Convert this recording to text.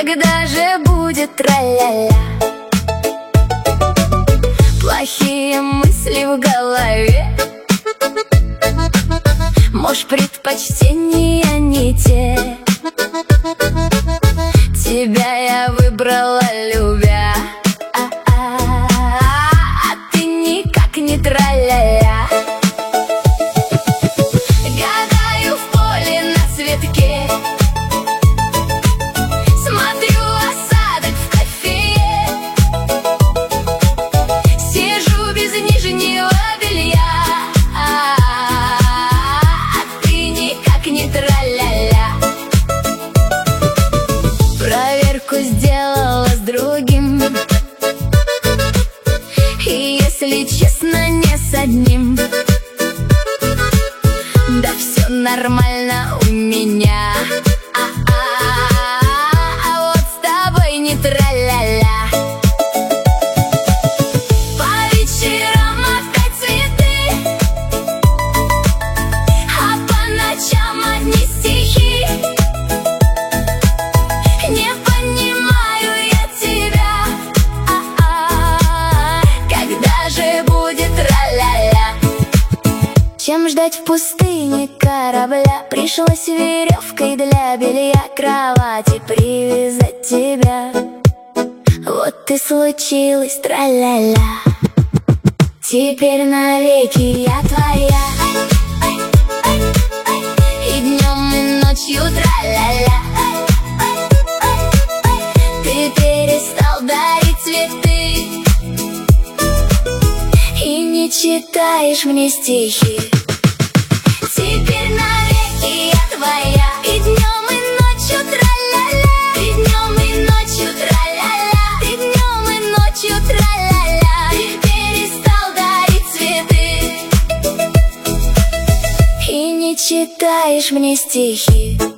Когда же будет тра-ля-ля? Плохие мысли в голове, может, предпочтения не те. Тебя я выбрала, любя, а ты никак не тра-ля-ля. Гадаю в поле на цветке, смотрю осадок в кофе, сижу без нижнего белья, а ты никак не тра-ля-ля. Проверку сделала с другим, и, если честно, не с одним. Да все нормально у меня, а вот с тобой не тра-ля-ля. По вечерам опять цветы, а по ночам одни стихи. Не понимаю я тебя, когда же будет тра-ля-ля? Чем ждать в пустыне корабля? Пришлось веревкой для белья к кровати привязать тебя. Вот и случилось тра-ля-ля. Теперь навеки я твоя, и днем, и ночью тра-ля-ля. Ты перестал дарить цветы и не читаешь мне стихи. Теперь навеки я твоя, и днем, и ночью тра-ля-ля. И днем, и ночью тра-ля-ля. И днем, и ночью тра-ля-ля. Ты перестал дарить цветы и не читаешь мне стихи.